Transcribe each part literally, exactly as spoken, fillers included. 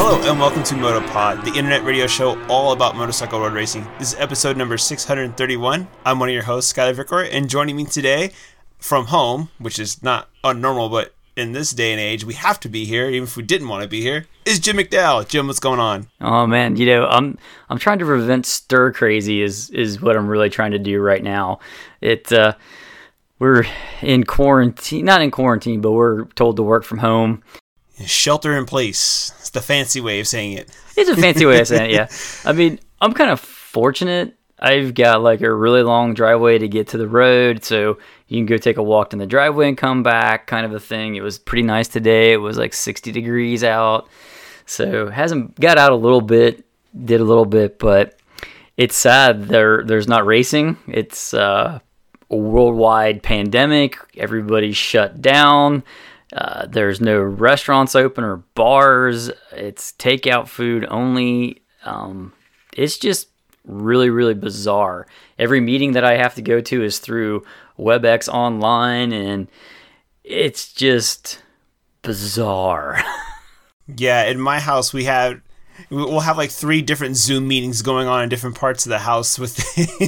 Hello and welcome to MotoPod, the internet radio show all about motorcycle road racing. This is episode number six hundred thirty-one. I'm one of your hosts, Skyler Vickor, and joining me today from home, which is not unnormal, but in this day and age, we have to be here, even if we didn't want to be here, is Jim McDowell. Jim, what's going on? Oh man, you know, I'm I'm trying to prevent stir crazy is is what I'm really trying to do right now. It uh, we're in quarantine, not in quarantine, but we're told to work from home. Shelter in place. It's the fancy way of saying it. It's a fancy way of saying it, yeah. I mean, I'm kind of fortunate. I've got like a really long driveway to get to the road, so you can go take a walk in the driveway and come back, kind of a thing. It was pretty nice today. It was like sixty degrees out, so hasn't got out a little bit, did a little bit, but it's sad there there's not racing. It's uh, a worldwide pandemic. Everybody's shut down. Uh, there's no restaurants open or bars. It's takeout food only. Um, it's just really, really bizarre. Every meeting that I have to go to is through WebEx online, and it's just bizarre. Yeah, in my house, we have we'll have like three different Zoom meetings going on in different parts of the house with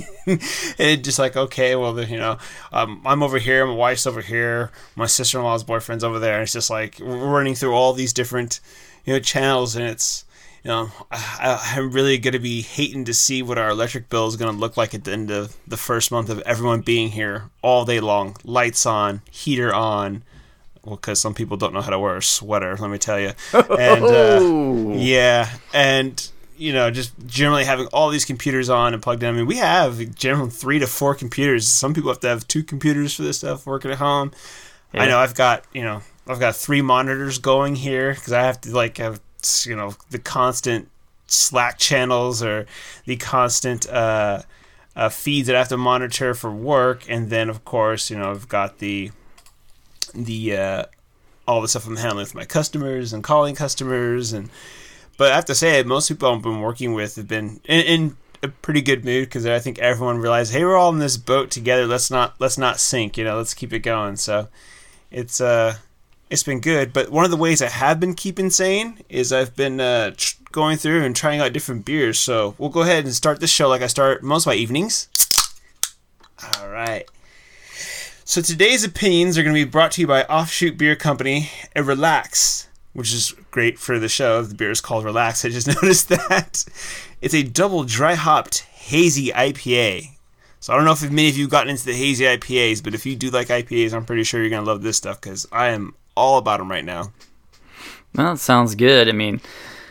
and just like, okay, well, you know, um, I'm over here, my wife's over here, my sister-in-law's boyfriend's over there, and it's just like we're running through all these different, you know, channels, and it's, you know, I, I'm really going to be hating to see what our electric bill is going to look like at the end of the first month of everyone being here all day long, lights on, heater on. Well, because some people don't know how to wear a sweater, let me tell you. And uh, yeah, and you know, just generally having all these computers on and plugged in. I mean, we have generally three to four computers. Some people have to have two computers for this stuff working at home. Yeah. I know I've got, you know, I've got three monitors going here because I have to like have, you know, the constant Slack channels or the constant uh, uh, feeds that I have to monitor for work, and then of course, you know, I've got the the uh, all the stuff I'm handling with my customers and calling customers, and but I have to say most people I've been working with have been in, in a pretty good mood because I think everyone realized, hey, we're all in this boat together. Let's not let's not sink, you know. Let's keep it going. So it's uh it's been good. But one of the ways I have been keeping sane is I've been uh, tr- going through and trying out different beers. So we'll go ahead and start this show like I start most of my evenings. All right. So today's opinions are going to be brought to you by Offshoot Beer Company and Relax, which is great for the show. The beer is called Relax. I just noticed that. It's a double dry hopped hazy I P A. So I don't know if many of you have gotten into the hazy I P As, but if you do like I P As, I'm pretty sure you're going to love this stuff because I am all about them right now. Well, that sounds good. I mean,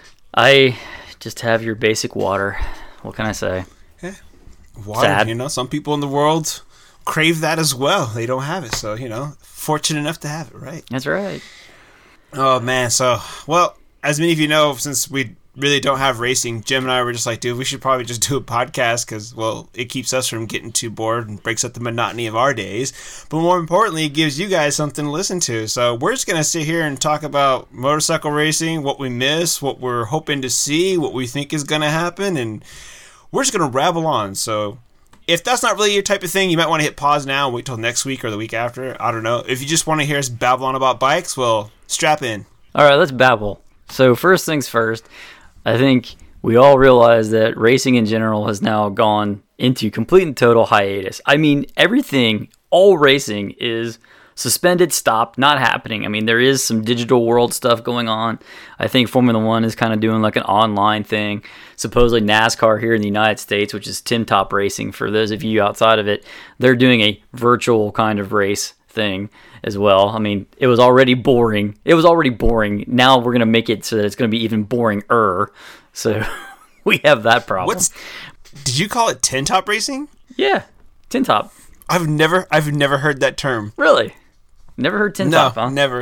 I just have your basic water. What can I say? Yeah. Water, Sad. You know, some people in the world crave that as well. They don't have it, so, you know, fortunate enough to have it, right? That's right. Oh, man. So, well, as many of you know, since we really don't have racing, Jim and I were just like, dude, we should probably just do a podcast because, well, it keeps us from getting too bored and breaks up the monotony of our days. But more importantly, it gives you guys something to listen to. So we're just going to sit here and talk about motorcycle racing, what we miss, what we're hoping to see, what we think is going to happen, and we're just going to rabble on. So if that's not really your type of thing, you might want to hit pause now and wait till next week or the week after. I don't know. If you just want to hear us babble on about bikes, well, strap in. All right, let's babble. So first things first, I think we all realize that racing in general has now gone into complete and total hiatus. I mean, everything, all racing is suspended, stopped, not happening. I mean, there is some digital world stuff going on. I think Formula One is kind of doing like an online thing. Supposedly NASCAR here in the United States, which is Tim Top Racing, for those of you outside of it, they're doing a virtual kind of race thing as well. I mean, it was already boring. It was already boring. Now we're going to make it so that it's going to be even boring-er. So we have that problem. What's, did you call it Tin Top Racing? Yeah, Tin Top. I've never I've never heard that term. Really? Never heard Tin no, Top, huh? never.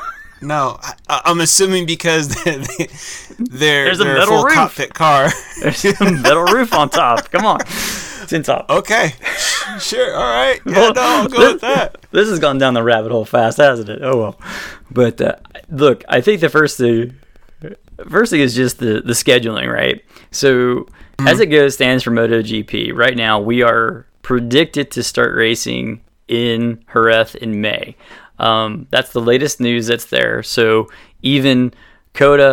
No, I, I'm assuming because they, they, they're, There's a they're metal a full roof. cockpit car. There's a metal roof on top. Come on. Tin Top. Okay. Sure. All right. Yeah, Well, no, I'll go this, with that. This has gone down the rabbit hole fast, hasn't it? Oh, well. But, uh, look, I think the first thing, first thing is just the, the scheduling, right? So, mm-hmm. as it goes, stands for MotoGP. Right now, we are predicted to start racing in Jerez in May. Um, that's the latest news that's there. So even COTA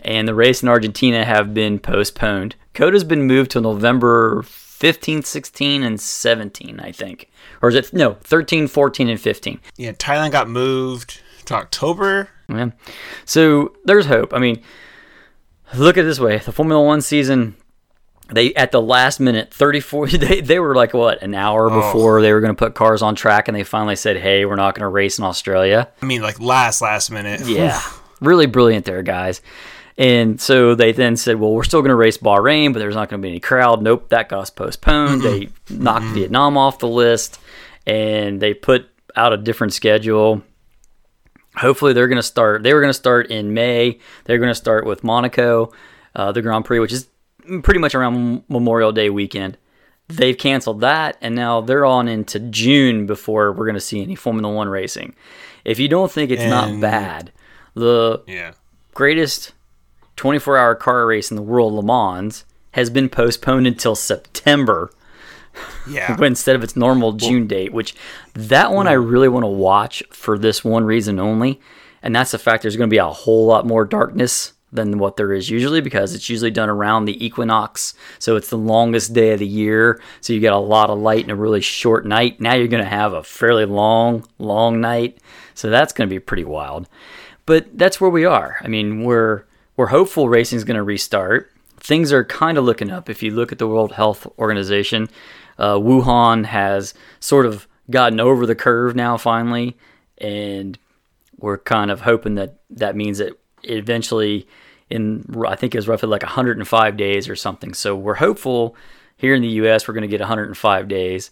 and the race in Argentina have been postponed. COTA's been moved to November fifteenth, sixteenth, and seventeenth, I think. Or is it, no, thirteen, fourteen, and fifteen. Yeah, Thailand got moved to October. Yeah. So there's hope. I mean, look at it this way. The Formula One season, they at the last minute, thirty-four, they, they were like, what, an hour Oh. before they were going to put cars on track, and they finally said, hey, we're not going to race in Australia. I mean, like last, last minute. Yeah. Really brilliant there, guys. And so they then said, well, we're still going to race Bahrain, but there's not going to be any crowd. Nope, that got postponed. They knocked Mm-mm. Vietnam off the list, and they put out a different schedule. Hopefully they're going to start. They were going to start in May. They're going to start with Monaco, uh, the Grand Prix, which is pretty much around Memorial Day weekend. They've canceled that, and now they're on into June before we're going to see any Formula One racing. If you don't think it's And- not bad, the Yeah. greatest twenty-four hour car race in the world, Le Mans, has been postponed until September Yeah. when instead of its normal June date, which that one I really want to watch for this one reason only, and that's the fact there's going to be a whole lot more darkness than what there is usually, because it's usually done around the equinox, so it's the longest day of the year, so you get a lot of light in a really short night. Now you're going to have a fairly long, long night, so that's going to be pretty wild. But that's where we are. I mean, we're we're hopeful racing is going to restart. Things are kind of looking up. If you look at the World Health Organization, uh, Wuhan has sort of gotten over the curve now finally, and we're kind of hoping that that means that eventually in, I think it was roughly like one hundred five days or something. So we're hopeful here in the U S we're going to get one hundred five days,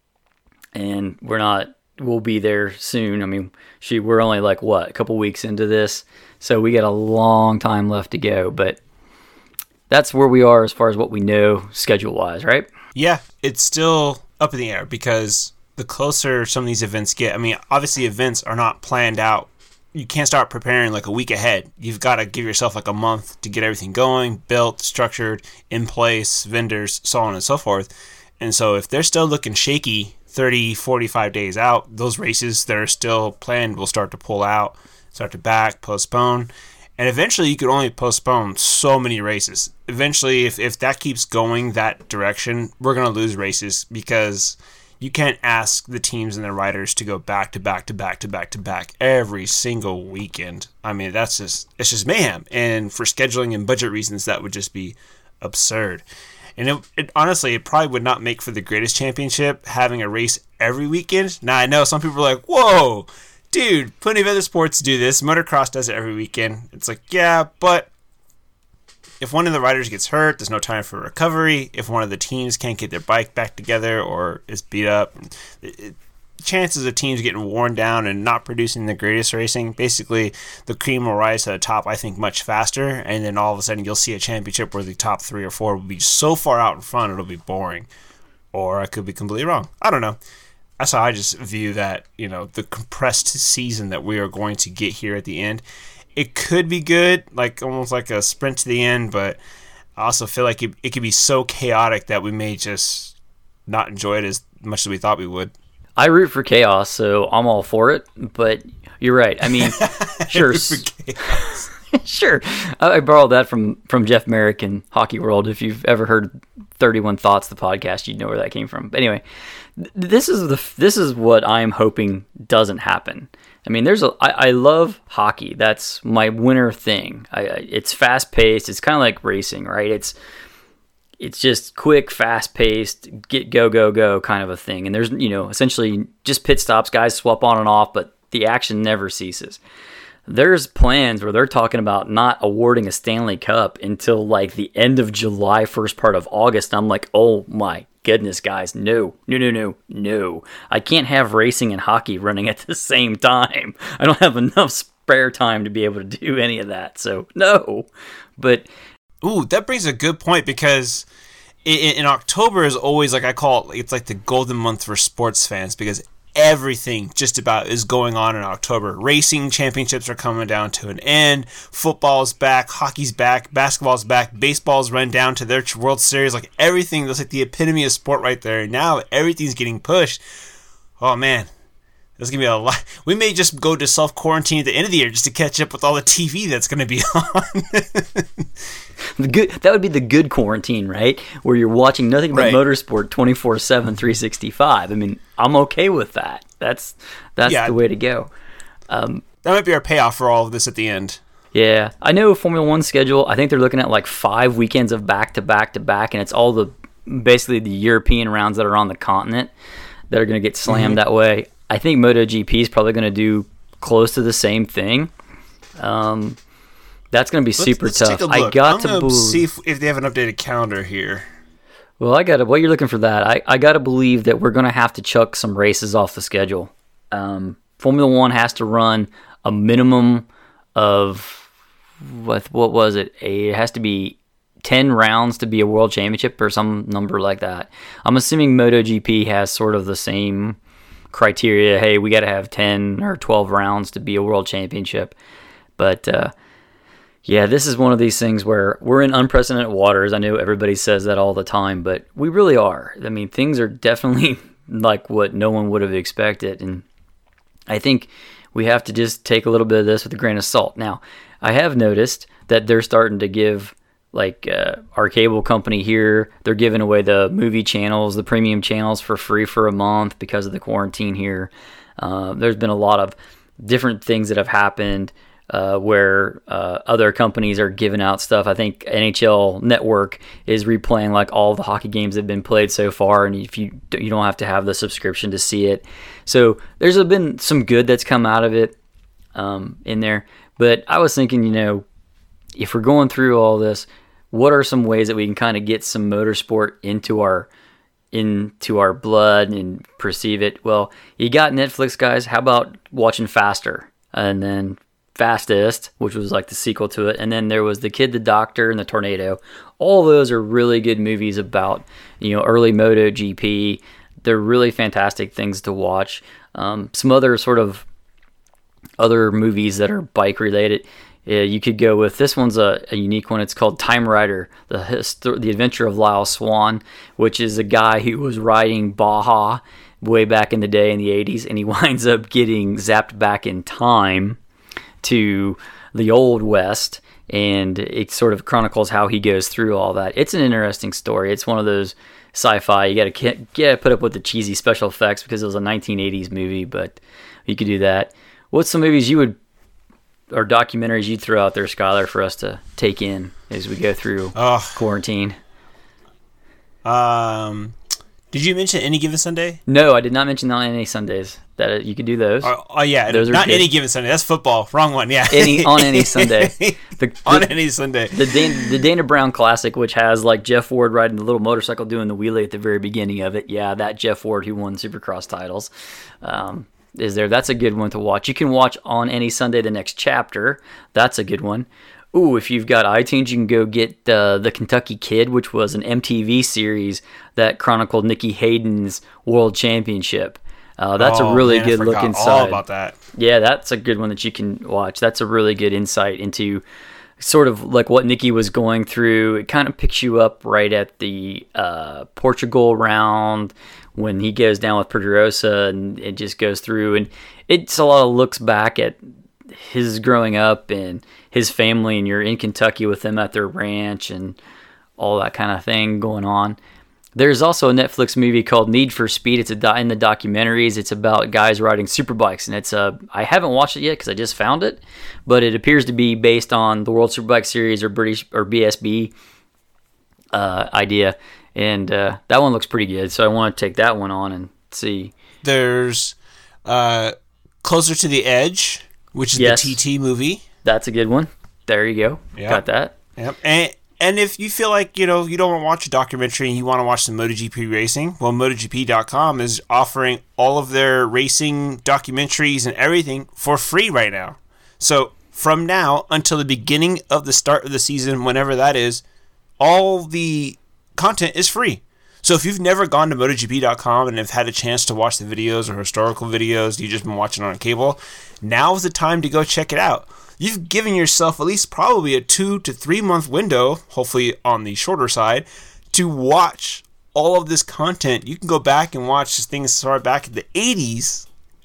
and we're not, we'll be there soon. I mean, she, we're only like, what, a couple weeks into this, so we got a long time left to go, but that's where we are as far as what we know schedule-wise, right? Yeah, it's still up in the air because the closer some of these events get, I mean, obviously events are not planned out. You can't start preparing like a week ahead. You've got to give yourself like a month to get everything going, built, structured, in place, vendors, so on and so forth. And so if they're still looking shaky thirty, forty-five days out, those races that are still planned will start to pull out, start to back, postpone. And eventually you could only postpone so many races. Eventually, if, if that keeps going that direction, we're going to lose races because you can't ask the teams and the riders to go back to back to back to back to back every single weekend. I mean, that's just, it's just mayhem. And for scheduling and budget reasons, that would just be absurd. And it, it honestly, it probably would not make for the greatest championship having a race every weekend. Now, I know some people are like, whoa, dude, plenty of other sports do this. Motocross does it every weekend. It's like, yeah, but if one of the riders gets hurt, there's no time for recovery. If one of the teams can't get their bike back together or is beat up, it, it, chances of teams getting worn down and not producing the greatest racing, basically the cream will rise to the top, I think, much faster. And then all of a sudden you'll see a championship where the top three or four will be so far out in front it'll be boring. Or I could be completely wrong. I don't know. That's how I just view that, you know, the compressed season that we are going to get here at the end. It could be good, like almost like a sprint to the end, but I also feel like it, it could be so chaotic that we may just not enjoy it as much as we thought we would. I root for chaos, so I'm all for it, but you're right. I mean, sure. Sure. I borrowed that from, from Jeff Merrick in Hockey World. If you've ever heard thirty-one Thoughts, the podcast, you'd know where that came from. But anyway, this is the this is what I'm hoping doesn't happen. I mean, there's a I, I love hockey. That's my winter thing. I, I, it's fast paced. It's kind of like racing, right? It's it's just quick, fast paced, get go go go kind of a thing. And there's, you know, essentially just pit stops, guys swap on and off, but the action never ceases. There's plans where they're talking about not awarding a Stanley Cup until like the end of July, first part of August. I'm like, oh my goodness, guys, no, no, no, no, no. I can't have racing and hockey running at the same time. I don't have enough spare time to be able to do any of that. So no, but ooh, that brings a good point because in, in October is always like I call it. It's like the golden month for sports fans because everything just about is going on in October. Racing championships are coming down to an end. Football's back. Hockey's back. Basketball's back. Baseball's run down to their World Series. Like everything, that's like the epitome of sport right there. And now everything's getting pushed. Oh man, There's gonna be a lot. We may just go to self quarantine at the end of the year just to catch up with all the T V that's gonna be on. The good that would be the good quarantine, right? Where you're watching nothing but right. motorsport twenty-four seven, three sixty-five. I mean, I'm okay with that. That's that's yeah. the way to go. Um, that might be our payoff for all of this at the end. Yeah, I know Formula One schedule. I think they're looking at like five weekends of back to back to back, and it's all the basically the European rounds that are on the continent that are going to get slammed mm-hmm. that way. I think MotoGP is probably going to do close to the same thing. Um, that's going to be let's, super let's tough. Take a look. I got I'm to be- see if, if they have an updated calendar here. Well, I got to. What you're looking for that? I, I got to believe that we're going to have to chuck some races off the schedule. Um, Formula One has to run a minimum of what? What was it? A, it has to be ten rounds to be a world championship or some number like that. I'm assuming MotoGP has sort of the same criteria. Hey, we got to have ten or twelve rounds to be a world championship. But uh, yeah, this is one of these things where we're in unprecedented waters. I know everybody says that all the time, but we really are. I mean, things are definitely like what no one would have expected. And I think we have to just take a little bit of this with a grain of salt. Now, I have noticed that they're starting to give like uh, our cable company here, they're giving away the movie channels, the premium channels for free for a month because of the quarantine here. Uh, there's been a lot of different things that have happened uh, where uh, other companies are giving out stuff. I think N H L Network is replaying like all the hockey games that have been played so far, and if you you don't have to have the subscription to see it. So there's been some good that's come out of it um, in there. But I was thinking, you know, if we're going through all this, what are some ways that we can kind of get some motorsport into our into our blood and perceive it? Well, you got Netflix, guys. How about watching Faster? And then Fastest, which was like the sequel to it. And then there was The Kid, the Doctor, and The Tornado. All those are really good movies about, you know, early MotoGP. They're really fantastic things to watch. Um, some other sort of other movies that are bike related. Yeah, you could go with this one's a, a unique one. It's called Time Rider, the histo- the adventure of Lyle Swan, which is a guy who was riding Baja way back in the day in the eighties, and he winds up getting zapped back in time to the Old West, and it sort of chronicles how he goes through all that. It's an interesting story. It's one of those sci-fi. You got to get put up with the cheesy special effects because it was a nineteen eighties movie, but you could do that. What's some movies you would or documentaries you'd throw out there, Skylar, for us to take in as we go through oh. quarantine? Um, did you mention Any Given Sunday? No, I did not mention on Any Sundays. That you could do those. Oh, oh yeah, those not Any Given Sunday. That's football. Wrong one. Yeah, any on any Sunday. The, on the, any Sunday. The Dan, the Dana Brown Classic, which has like Jeff Ward riding the little motorcycle doing the wheelie at the very beginning of it. Yeah, that Jeff Ward who won Supercross titles. Um, is there. That's a good one to watch. You can watch On Any Sunday the next chapter. That's a good one. Ooh, if you've got iTunes, you can go get uh, The Kentucky Kid, which was an M T V series that chronicled Nicky Hayden's World Championship. Uh, that's oh, a really man, good I look forgot inside. all about that. Yeah, that's a good one that you can watch. That's a really good insight into sort of like what Nicky was going through. It kind of picks you up right at the uh, Portugal round when he goes down with Pedrosa, and it just goes through. And it's a lot of looks back at his growing up and his family, and you're in Kentucky with them at their ranch and all that kind of thing going on. There's also a Netflix movie called Need for Speed. It's a do- in the documentaries. It's about guys riding superbikes, and it's a. I haven't watched it yet because I just found it, but it appears to be based on the World Superbike Series or British or B S B uh, idea, and uh, that one looks pretty good. So I want to take that one on and see. There's uh, Closer to the Edge, which is yes. the T T movie. That's a good one. There you go. Yep. Got that. Yep. And and if you feel like, you know, you don't want to watch a documentary and you want to watch some MotoGP racing, well, MotoGP dot com is offering all of their racing documentaries and everything for free right now. So from now until the beginning of the start of the season, whenever that is, all the content is free. So if you've never gone to MotoGP dot com and have had a chance to watch the videos or historical videos you've just been watching on cable, now is the time to go check it out. You've given yourself at least probably a two to three month window, hopefully on the shorter side, to watch all of this content. You can go back and watch things start back in the eighties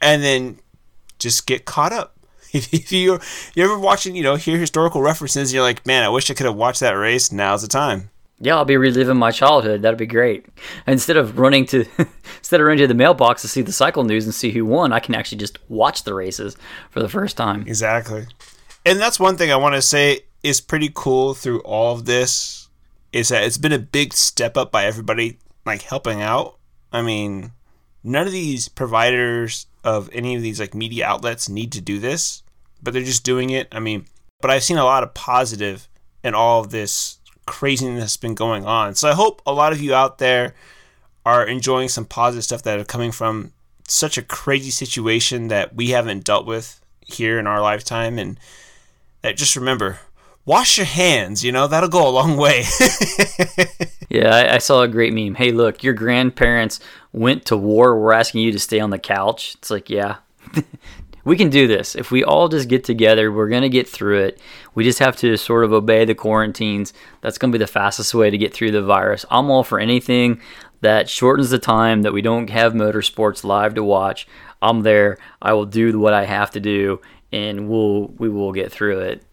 and then just get caught up. If, if you you ever watching, you know, hear historical references, you're like, man, I wish I could have watched that race. Now's the time. Yeah, I'll be reliving my childhood. That'd be great. Instead of running to instead of running to the mailbox to see the cycle news and see who won, I can actually just watch the races for the first time. Exactly. And that's one thing I want to say is pretty cool through all of this, is that it's been a big step up by everybody, like, helping out. I mean, none of these providers of any of these, like, media outlets need to do this, but they're just doing it. I mean, but I've seen a lot of positive in all of this craziness that's been going on. So I hope a lot of you out there are enjoying some positive stuff that are coming from such a crazy situation that we haven't dealt with here in our lifetime. And that, just remember, wash your hands, you know, that'll go a long way. Yeah, I, I saw a great meme. Hey, look, your grandparents went to war. We're asking you to stay on the couch. It's like, yeah, we can do this. If we all just get together, we're going to get through it. We just have to sort of obey the quarantines. That's going to be the fastest way to get through the virus. I'm all for anything that shortens the time that we don't have motorsports live to watch. I'm there. I will do what I have to do, and we'll we will get through it.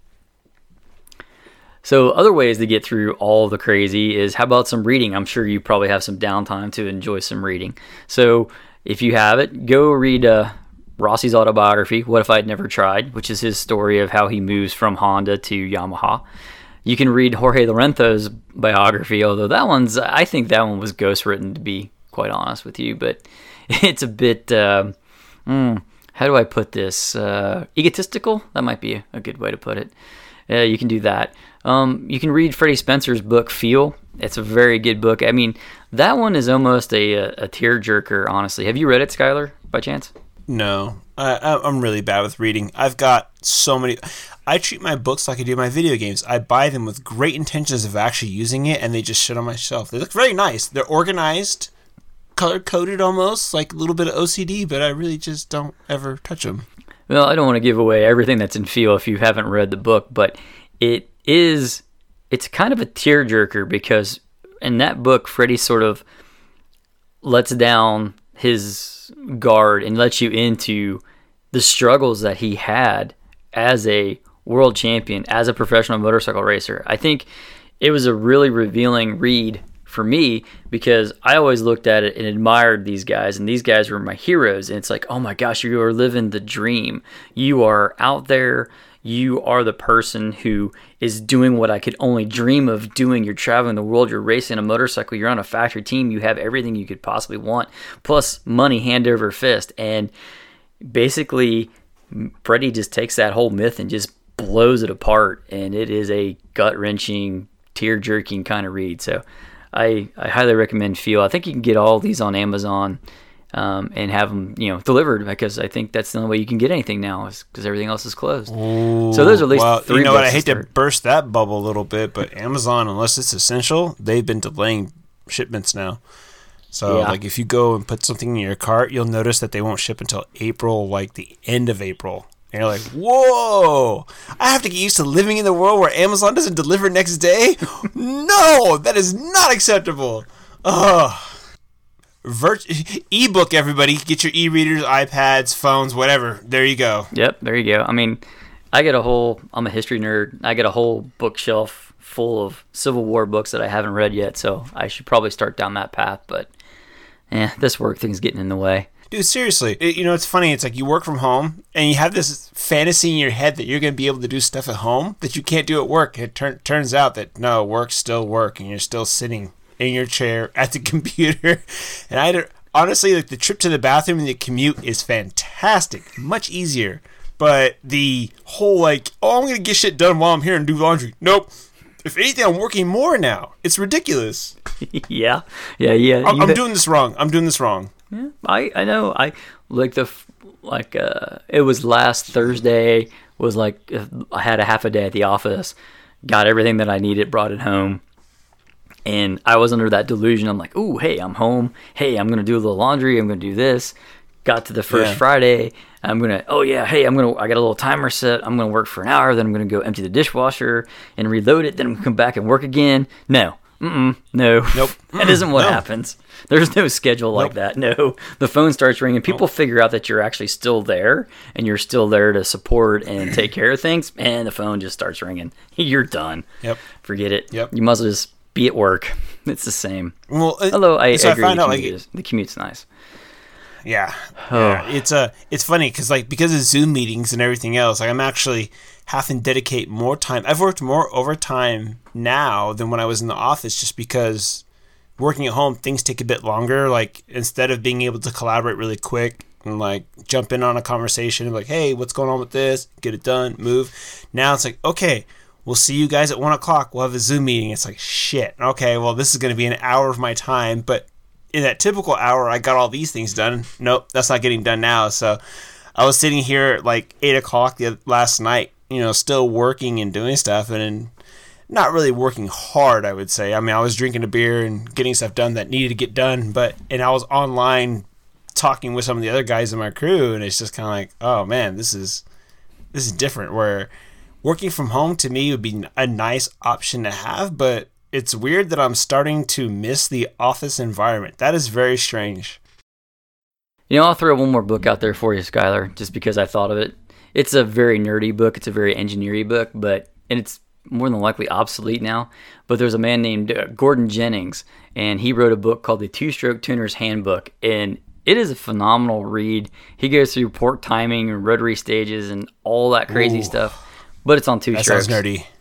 So other ways to get through all the crazy is, how about some reading? I'm sure you probably have some downtime to enjoy some reading. So if you have it, go read uh, Rossi's autobiography, What If I'd Never Tried, which is his story of how he moves from Honda to Yamaha. You can read Jorge Lorenzo's biography, although that one's, I think that one was ghostwritten, to be quite honest with you, but it's a bit, uh, mm, how do I put this, uh, egotistical? That might be a good way to put it. Uh, you can do that. Um, you can read Freddie Spencer's book, Feel. It's a very good book. I mean, that one is almost a, a, a tearjerker, honestly. Have you read it, Skylar, by chance? No, I, I'm really bad with reading. I've got so many. I treat my books like I do my video games. I buy them with great intentions of actually using it, and they just sit on my shelf. They look very nice. They're organized, color-coded almost, like a little bit of O C D, but I really just don't ever touch them. Well, I don't want to give away everything that's in Feel if you haven't read the book, but it is, it's kind of a tearjerker, because in that book, Freddie sort of lets down his guard and lets you into the struggles that he had as a world champion, as a professional motorcycle racer. I think it was a really revealing read for me, because I always looked at it and admired these guys, and these guys were my heroes. And it's like, oh my gosh, you are living the dream. You are out there. You are the person who is doing what I could only dream of doing. You're traveling the world. You're racing a motorcycle. You're on a factory team. You have everything you could possibly want, plus money hand over fist. And basically, Freddie just takes that whole myth and just blows it apart. And it is a gut-wrenching, tear-jerking kind of read. So I, I highly recommend Feel. I think you can get all these on Amazon. Um, and have them, you know, delivered, because I think that's the only way you can get anything now, is because everything else is closed. Ooh, so those are at least well, three. You know what? I to hate start. to burst that bubble a little bit, but Amazon, unless it's essential, they've been delaying shipments now. So, yeah. like, if you go and put something in your cart, you'll notice that they won't ship until April, like the end of April. And you're like, whoa! I have to get used to living in the world where Amazon doesn't deliver next day? No, that is not acceptable. Ugh. Virt- ebook, everybody. Get your e-readers, iPads, phones, whatever. There you go. Yep, there you go. I mean, I get a whole, I'm a history nerd. I get a whole bookshelf full of Civil War books that I haven't read yet, so I should probably start down that path, but eh, this work thing's getting in the way. Dude, seriously. It, you know, it's funny. It's like you work from home, and you have this fantasy in your head that you're going to be able to do stuff at home that you can't do at work. It tur- turns out that, no, work's still work, and you're still sitting in your chair at the computer. And I honestly, like, the trip to the bathroom and the commute is fantastic, much easier. But the whole, like, oh, I'm gonna get shit done while I'm here and do laundry. Nope. If anything, I'm working more now. It's ridiculous. yeah, yeah, yeah. I'm, I'm doing this wrong. I'm doing this wrong. Yeah, I, I know. I like the like. Uh, it was last Thursday. Was like I had a half a day at the office. Got everything that I needed. Brought it home. And I was under that delusion. I'm like, ooh, hey, I'm home. Hey, I'm going to do a little laundry. I'm going to do this. Got to the first yeah. Friday. I'm going to, oh, yeah, hey, I'm going to, I got a little timer set. I'm going to work for an hour. Then I'm going to go empty the dishwasher and reload it. Then I'm going to come back and work again. No, Mm-mm, no. Nope. That isn't what No. happens. There's no schedule like Nope. that. No. The phone starts ringing. People Nope. figure out that you're actually still there and you're still there to support and take care of things, and the phone just starts ringing. You're done. Yep. Forget it. Yep. You must just be at work. It's the same. Well, it- Although I so agree, I found the, out, commute like, is, the commute's nice. Yeah, Oh. yeah. It's a it's funny because like because of Zoom meetings and everything else, like I'm actually having to dedicate more time. I've worked more overtime now than when I was in the office, just because working at home things take a bit longer. Like instead of being able to collaborate really quick and like jump in on a conversation and like, hey, what's going on with this? Get it done, move. Now it's like, okay, we'll see you guys at one o'clock. We'll have a Zoom meeting. It's like shit. Okay, well this is going to be an hour of my time, but in that typical hour, I got all these things done. Nope, that's not getting done now. So I was sitting here at like eight o'clock the last night, you know, still working and doing stuff, and not really working hard, I would say. I mean, I was drinking a beer and getting stuff done that needed to get done, but and I was online talking with some of the other guys in my crew, and it's just kind of like, oh man, this is this is different. Where working from home to me would be a nice option to have, but it's weird that I'm starting to miss the office environment. That is very strange. You know, I'll throw one more book out there for you, Skylar, just because I thought of it. It's a very nerdy book. It's a very engineering book, but and it's more than likely obsolete now. But there's a man named uh, Gordon Jennings, and he wrote a book called The Two-Stroke Tuner's Handbook, and it is a phenomenal read. He goes through port timing and rotary stages and all that crazy Ooh. stuff, but it's on two That strokes. sounds nerdy.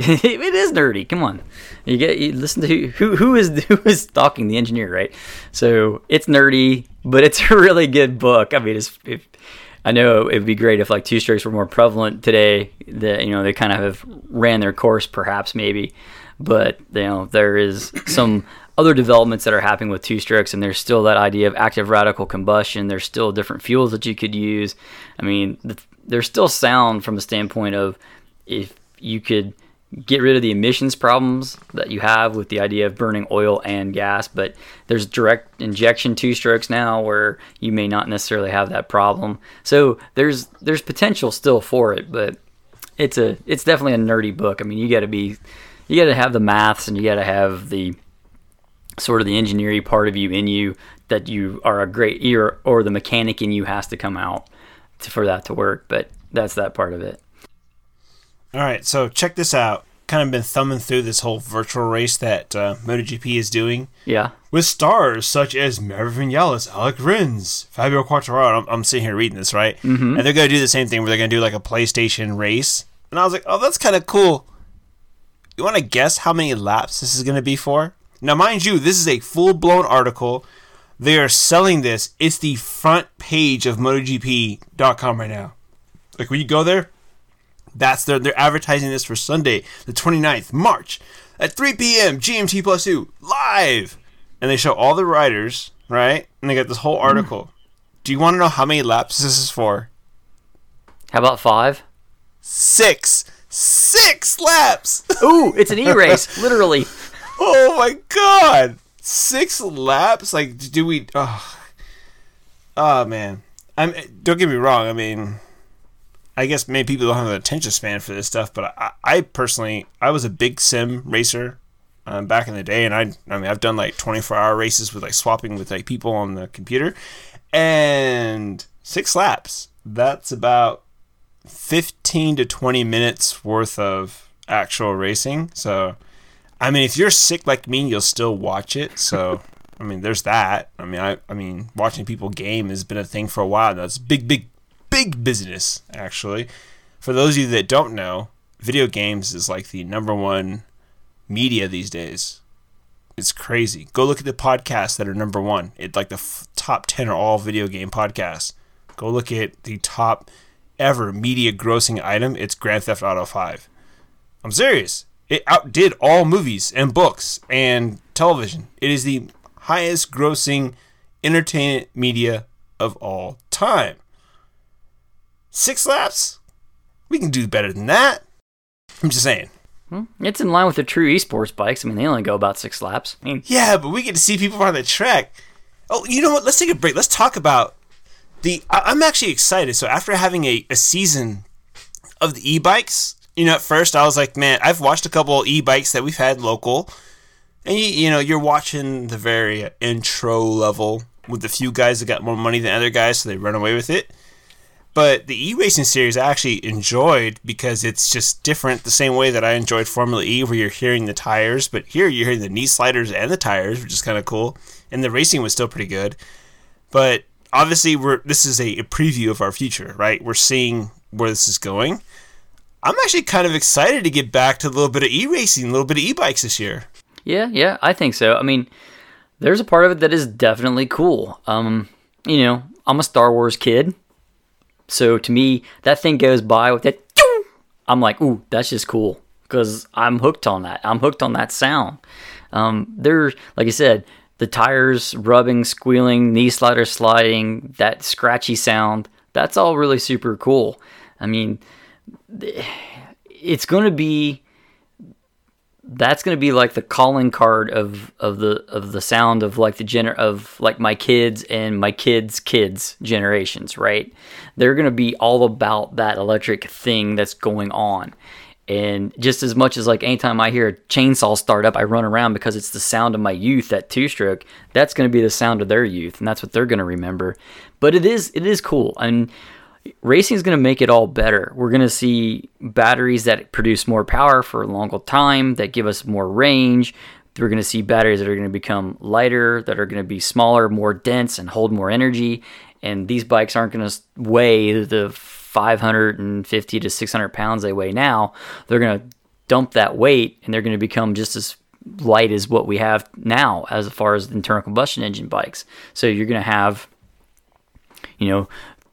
It is nerdy. Come on, you get you listen to who who is who is stalking the engineer, right? So it's nerdy, but it's a really good book. I mean, it's, if, I know it would be great if like two strokes were more prevalent today. That you know they kind of have ran their course, perhaps maybe, but you know there is some other developments that are happening with two strokes, and there's still that idea of active radical combustion. There's still different fuels that you could use. I mean, the, there's still sound from a standpoint of if you could get rid of the emissions problems that you have with the idea of burning oil and gas, but there's direct injection two strokes now where you may not necessarily have that problem. So there's there's potential still for it, but it's a it's definitely a nerdy book. I mean, you got to be you got to have the maths and you got to have the sort of the engineering part of you in you that you are a great ear, or the mechanic in you has to come out to, for that to work. But that's that part of it. All right, so check this out. Kind of been thumbing through this whole virtual race that uh, MotoGP is doing. Yeah. With stars such as Maverick Vinales, Alec Rins, Fabio Quartararo. I'm, I'm sitting here reading this, right? Mm-hmm. And they're going to do the same thing where they're going to do like a PlayStation race. And I was like, oh, that's kind of cool. You want to guess how many laps this is going to be for? Now, mind you, this is a full-blown article. They are selling this. It's the front page of MotoGP dot com right now. Like, when you go there, that's their, they're advertising this for Sunday, the twenty-ninth, March, at three p.m., G M T plus two, live. And they show all the riders, right? And they got this whole article. Mm. Do you want to know how many laps this is for? How about five? Six. Six laps! Ooh, it's an e-race, literally. Oh my god! Six laps? Like, do we... Oh, oh man. I'm, don't get me wrong, I mean... I guess maybe people don't have an attention span for this stuff, but I, I personally, I was a big sim racer um, back in the day, and I, I mean, I've done like twenty-four hour races with like swapping with like people on the computer, and six laps. That's about fifteen to twenty minutes worth of actual racing. So, I mean, if you're sick like me, you'll still watch it. So, I mean, there's that. I mean, I, I mean, watching people game has been a thing for a while. That's big, big. Big business, actually. For those of you that don't know, video games is like the number one media these days. It's crazy. Go look at the podcasts that are number one. It like the f- top ten are all video game podcasts. Go look at the top ever media grossing item. It's Grand Theft Auto five. I'm serious. It outdid all movies and books and television. It is the highest grossing entertainment media of all time. Six laps? We can do better than that. I'm just saying. It's in line with the true esports bikes. I mean, they only go about six laps. I mean, yeah, but we get to see people on the track. Oh, you know what? Let's take a break. Let's talk about the... I- I'm actually excited. So after having a, a season of the e-bikes, you know, at first I was like, man, I've watched a couple of e-bikes that we've had local. And you, you know, you're watching the very intro level with the few guys that got more money than other guys, so they run away with it. But the E-Racing series I actually enjoyed because it's just different, the same way that I enjoyed Formula E, where you're hearing the tires, but here you're hearing the knee sliders and the tires, which is kind of cool. And the racing was still pretty good. But obviously, we're this is a, a preview of our future, right? We're seeing where this is going. I'm actually kind of excited to get back to a little bit of E-Racing, a little bit of e-bikes this year. Yeah, yeah, I think so. I mean, there's a part of it that is definitely cool. Um, you know, I'm a Star Wars kid. So to me, that thing goes by with that. I'm like, ooh, that's just cool because I'm hooked on that. I'm hooked on that sound. Um, there's, like I said, the tires rubbing, squealing, knee slider sliding, that scratchy sound. That's all really super cool. I mean, it's going to be. That's going to be like the calling card of, of the of the sound of like the gener of like my kids and my kids' kids generations, right? They're going to be all about that electric thing that's going on. And just as much as like anytime I hear a chainsaw start up, I run around because it's the sound of my youth, that two-stroke. That's going to be the sound of their youth, and that's what they're going to remember. But it is it is cool. I mean, racing is going to make it all better. We're going to see batteries that produce more power for a longer time, that give us more range. We're going to see batteries that are going to become lighter, that are going to be smaller, more dense, and hold more energy. And these bikes aren't going to weigh the five hundred fifty to six hundred pounds they weigh now. They're going to dump that weight, and they're going to become just as light as what we have now as far as internal combustion engine bikes. So you're going to have, you know,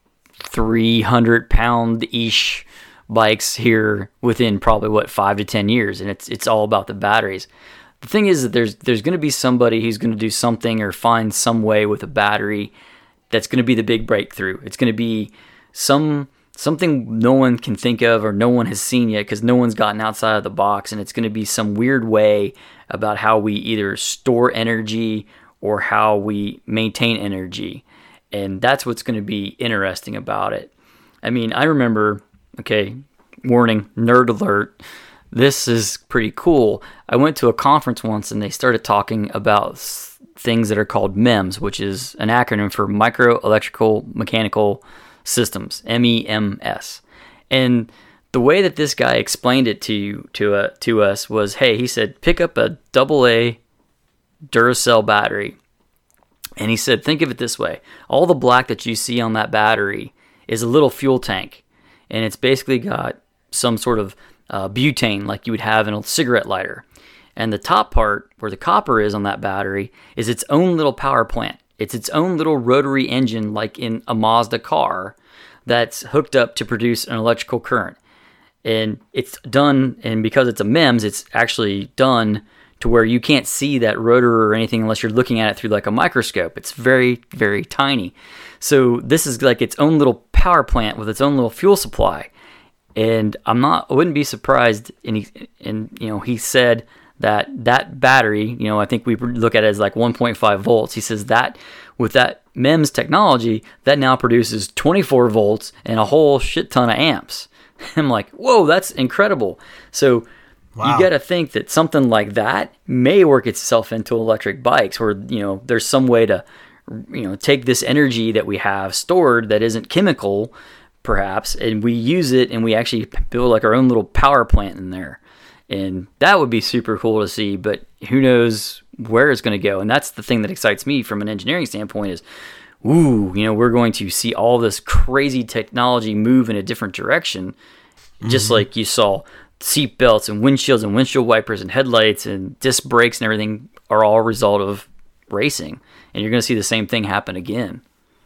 three hundred pound ish bikes here within probably what five to ten years, and it's it's all about the batteries. The thing is that there's there's going to be somebody who's going to do something or find some way with a battery that's going to be the big breakthrough. It's going to be some something no one can think of or no one has seen yet because no one's gotten outside of the box, and it's going to be some weird way about how we either store energy or how we maintain energy. And that's what's going to be interesting about it. I mean, I remember, okay, warning, nerd alert, this is pretty cool. I went to a conference once and they started talking about things that are called MEMS, which is an acronym for Micro Electrical Mechanical Systems, M E M S. And the way that this guy explained it to to uh, to us was, hey, he said, pick up a double A Duracell battery. And he said, think of it this way. All the black that you see on that battery is a little fuel tank. And it's basically got some sort of uh, butane like you would have in a cigarette lighter. And the top part, where the copper is on that battery, is its own little power plant. It's its own little rotary engine like in a Mazda car that's hooked up to produce an electrical current. And it's done, and because it's a MEMS, it's actually done to where you can't see that rotor or anything unless you're looking at it through like a microscope. It's very, very tiny. So this is like its own little power plant with its own little fuel supply. And I'm not, I wouldn't be surprised. And he, and you know, he said that that battery, you know, I think we look at it as like one point five volts. He says that with that MEMS technology, that now produces twenty-four volts and a whole shit ton of amps. I'm like, whoa, that's incredible. So wow. You got to think that something like that may work itself into electric bikes where, you know, there's some way to, you know, take this energy that we have stored that isn't chemical, perhaps, and we use it and we actually build like our own little power plant in there. And that would be super cool to see, but who knows where it's going to go. And that's the thing that excites me from an engineering standpoint is, ooh, you know, we're going to see all this crazy technology move in a different direction, mm-hmm. just like you saw seat belts and windshields and windshield wipers and headlights and disc brakes and everything are all a result of racing. And you're going to see the same thing happen again.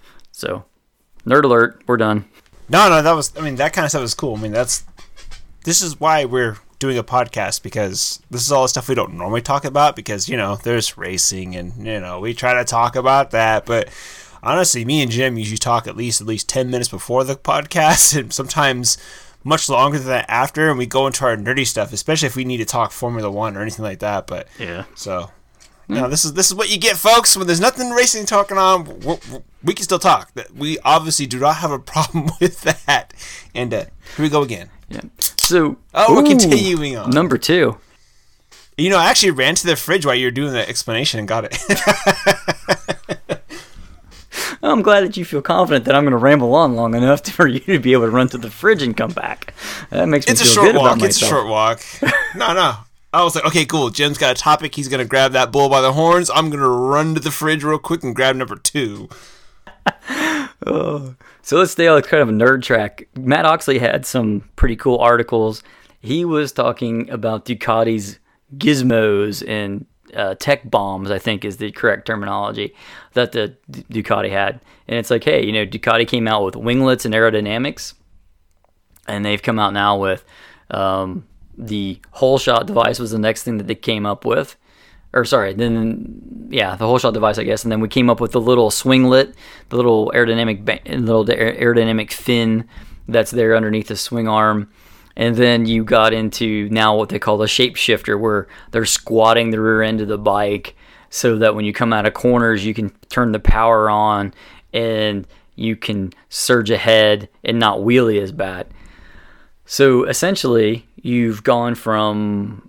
So, nerd alert, we're done. No, no, that was, I mean, that kind of stuff is cool. I mean, that's, this is why we're doing a podcast, because this is all the stuff we don't normally talk about because, you know, there's racing and, you know, we try to talk about that. But honestly, me and Jim usually talk at least, at least ten minutes before the podcast and sometimes much longer than that after, and we go into our nerdy stuff, especially if we need to talk Formula One or anything like that. But yeah, so you know, this is this is what you get, folks. When there's nothing racing talking on, we're, we're, we can still talk. We obviously do not have a problem with that. And uh, here we go again. Yeah. So oh, ooh, we're continuing on number two. You know, I actually ran to the fridge while you were doing the explanation and got it. I'm glad that you feel confident that I'm going to ramble on long enough for you to be able to run to the fridge and come back. That makes me it's feel a short good walk. about It's myself. a short walk. No, no. I was like, okay, cool. Jim's got a topic. He's going to grab that bull by the horns. I'm going to run to the fridge real quick and grab number two. Oh. So let's stay on kind of a nerd track. Matt Oxley had some pretty cool articles. He was talking about Ducati's gizmos and uh, tech bombs, I think is the correct terminology, that the D- Ducati had. And it's like, hey, you know, Ducati came out with winglets and aerodynamics, and they've come out now with um, the whole shot device was the next thing that they came up with. Or sorry, then yeah, the whole shot device, I guess, and then we came up with the little swinglet, the little aerodynamic, ba- little aerodynamic fin that's there underneath the swing arm, and then you got into now what they call the shapeshifter, where they're squatting the rear end of the bike so that when you come out of corners, you can turn the power on and you can surge ahead and not wheelie as bad. So essentially, you've gone from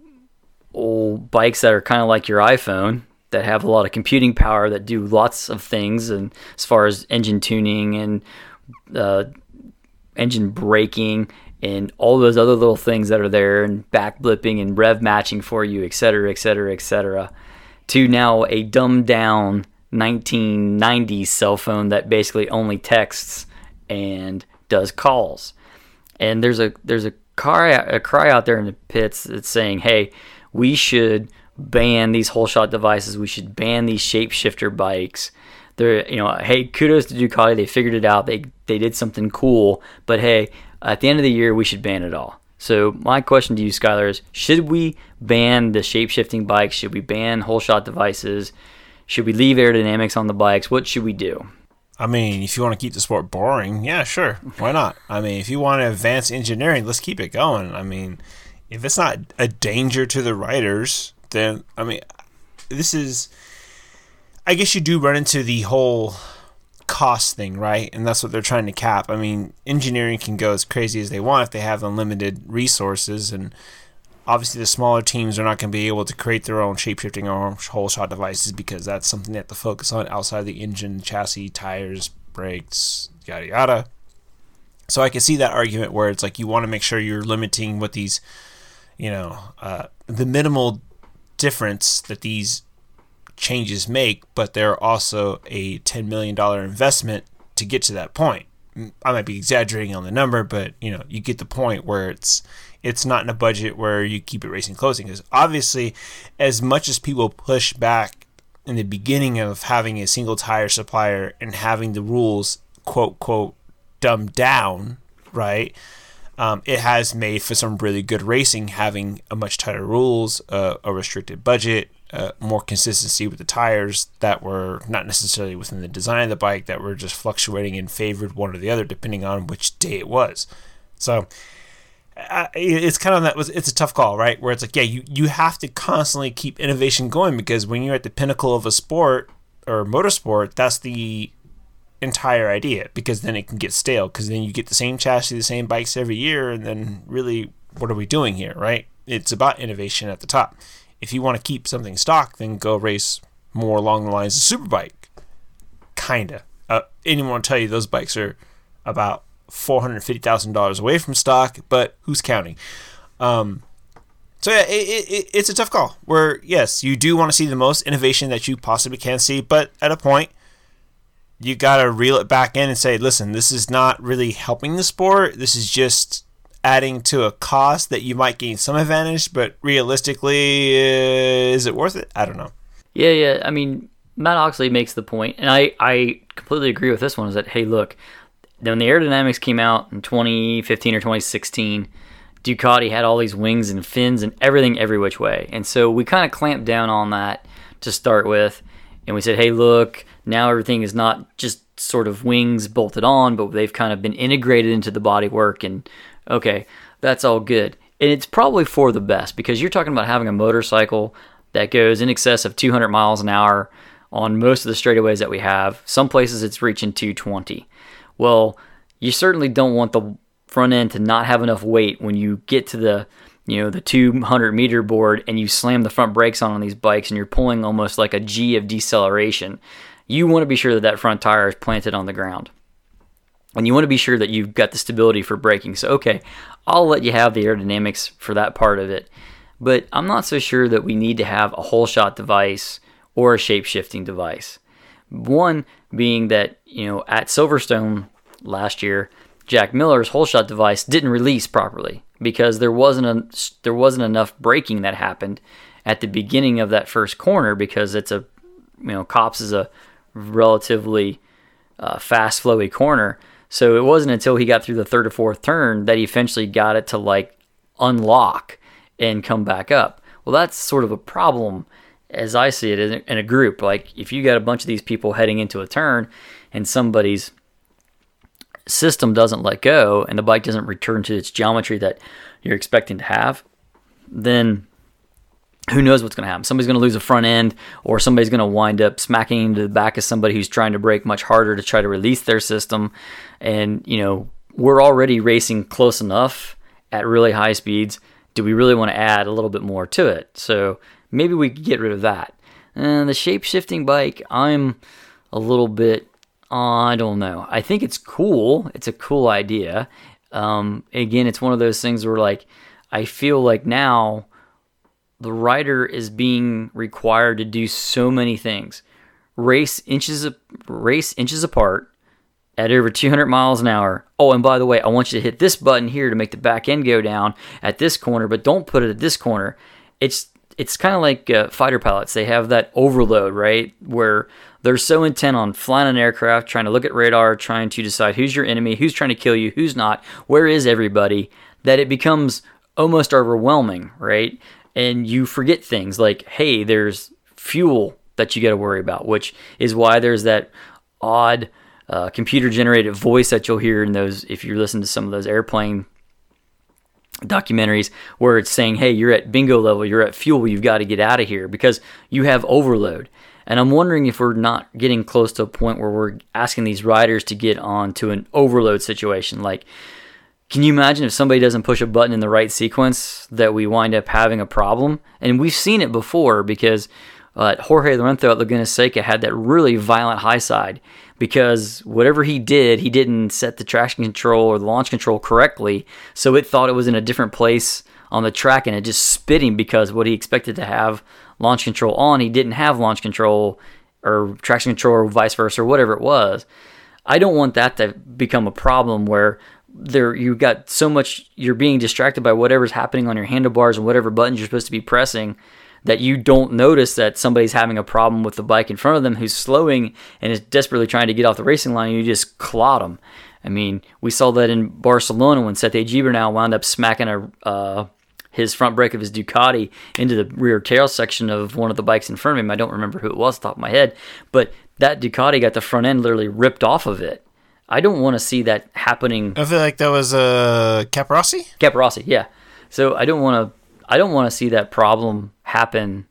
old bikes that are kind of like your iPhone that have a lot of computing power that do lots of things, and as far as engine tuning and uh, engine braking and all those other little things that are there, and back blipping and rev matching for you, et cetera, et cetera, et cetera, to now a dumbed down nineteen nineties cell phone that basically only texts and does calls. And there's a there's a car a cry out there in the pits that's saying, hey, we should ban these whole shot devices. We should ban these shapeshifter bikes. They're, you know, hey, kudos to Ducati. They figured it out. They they did something cool. But hey, at the end of the year, we should ban it all. So my question to you, Skylar, is should we ban the shape-shifting bikes? Should we ban whole shot devices? Should we leave aerodynamics on the bikes? What should we do? I mean, if you want to keep the sport boring, yeah, sure. Why not? I mean, if you want to advance engineering, let's keep it going. I mean, if it's not a danger to the riders, then, I mean, this is, I guess you do run into the whole cost thing, right? And that's what they're trying to cap. I mean, engineering can go as crazy as they want if they have unlimited resources, and obviously the smaller teams are not going to be able to create their own shape-shifting or whole shot devices because that's something they have to focus on outside the engine, chassis, tires, brakes, yada yada. So I can see that argument where it's like you want to make sure you're limiting what these, you know, uh, the minimal difference that these changes make, but they're also a ten million dollars investment to get to that point. I might be exaggerating on the number, but you know, you get the point where it's it's not in a budget where you keep it racing closing. Because obviously, as much as people push back in the beginning of having a single tire supplier and having the rules quote quote dumbed down, right? Um, it has made for some really good racing, having a much tighter rules, uh, a restricted budget, uh, more consistency with the tires that were not necessarily within the design of the bike, that were just fluctuating and favored one or the other depending on which day it was. So uh, it's kind of that was it's a tough call, right? Where it's like, yeah, you, you have to constantly keep innovation going, because when you're at the pinnacle of a sport or motorsport, that's the entire idea, because then it can get stale, because then you get the same chassis, the same bikes every year, and then really, what are we doing here, right? It's about innovation at the top. If you want to keep something stock, then go race more along the lines of Superbike. Kinda. Uh, anyone will tell you those bikes are about four hundred fifty thousand dollars away from stock, but who's counting? Um, so yeah, it, it, it's a tough call, where yes, you do want to see the most innovation that you possibly can see, but at a point, you got to reel it back in and say, listen, this is not really helping the sport. This is just adding to a cost that you might gain some advantage, but realistically, uh, is it worth it? I don't know. Yeah, yeah. I mean, Matt Oxley makes the point, and I, I completely agree with this one, is that, hey, look, when the aerodynamics came out in twenty fifteen or twenty sixteen, Ducati had all these wings and fins and everything every which way. And so we kind of clamped down on that to start with, and we said, hey, look, now everything is not just sort of wings bolted on, but they've kind of been integrated into the bodywork, and okay, that's all good. And it's probably for the best, because you're talking about having a motorcycle that goes in excess of two hundred miles an hour on most of the straightaways that we have. Some places it's reaching two twenty. Well, you certainly don't want the front end to not have enough weight when you get to the you know, the two hundred meter board and you slam the front brakes on on these bikes and you're pulling almost like a G of deceleration, you want to be sure that that front tire is planted on the ground. And you want to be sure that you've got the stability for braking. So, okay, I'll let you have the aerodynamics for that part of it. But I'm not so sure that we need to have a whole shot device or a shape-shifting device. One being that, you know, at Silverstone last year, Jack Miller's whole shot device didn't release properly because there wasn't a, there wasn't enough braking that happened at the beginning of that first corner, because it's a, you know, Copse is a relatively uh, fast flowy corner. So it wasn't until he got through the third or fourth turn that he eventually got it to like unlock and come back up. Well, that's sort of a problem as I see it in a group. Like if you got a bunch of these people heading into a turn and somebody's system doesn't let go and the bike doesn't return to its geometry that you're expecting to have, then who knows what's going to happen. Somebody's going to lose a front end, or somebody's going to wind up smacking into the back of somebody who's trying to brake much harder to try to release their system. And, you know, we're already racing close enough at really high speeds. Do we really want to add a little bit more to it? So maybe we could get rid of that. And the shape-shifting bike, I'm a little bit, uh, I don't know. I think it's cool. It's a cool idea. Um, again, it's one of those things where, like, I feel like now the rider is being required to do so many things. Race inches, race inches apart at over two hundred miles an hour. Oh, and by the way, I want you to hit this button here to make the back end go down at this corner, but don't put it at this corner. It's it's kind of like uh, fighter pilots. They have that overload, right? Where they're so intent on flying an aircraft, trying to look at radar, trying to decide who's your enemy, who's trying to kill you, who's not, where is everybody, that it becomes almost overwhelming, right? And you forget things like, hey, there's fuel that you got to worry about, which is why there's that odd uh, computer-generated voice that you'll hear in those, if you listen to some of those airplane documentaries, where it's saying, hey, you're at bingo level, you're at fuel, you've got to get out of here because you have overload. And I'm wondering if we're not getting close to a point where we're asking these riders to get on to an overload situation. Like, can you imagine if somebody doesn't push a button in the right sequence that we wind up having a problem? And we've seen it before because uh, Jorge Lorenzo at Laguna Seca had that really violent high side because whatever he did, he didn't set the traction control or the launch control correctly, so it thought it was in a different place on the track and it just spit him because what he expected to have launch control on, he didn't have launch control or traction control or vice versa or whatever it was. I don't want that to become a problem where there you got so much, you're being distracted by whatever's happening on your handlebars and whatever buttons you're supposed to be pressing, that you don't notice that somebody's having a problem with the bike in front of them who's slowing and is desperately trying to get off the racing line, and you just clot them. I mean, we saw that in Barcelona when Sete Gibernau wound up smacking a uh, his front brake of his Ducati into the rear tail section of one of the bikes in front of him. I don't remember who it was off the top of my head, but that Ducati got the front end literally ripped off of it. I don't want to see that happening. I feel like that was uh, Caparossi? Caparossi, yeah. So I don't want to I don't want to see that problem happen,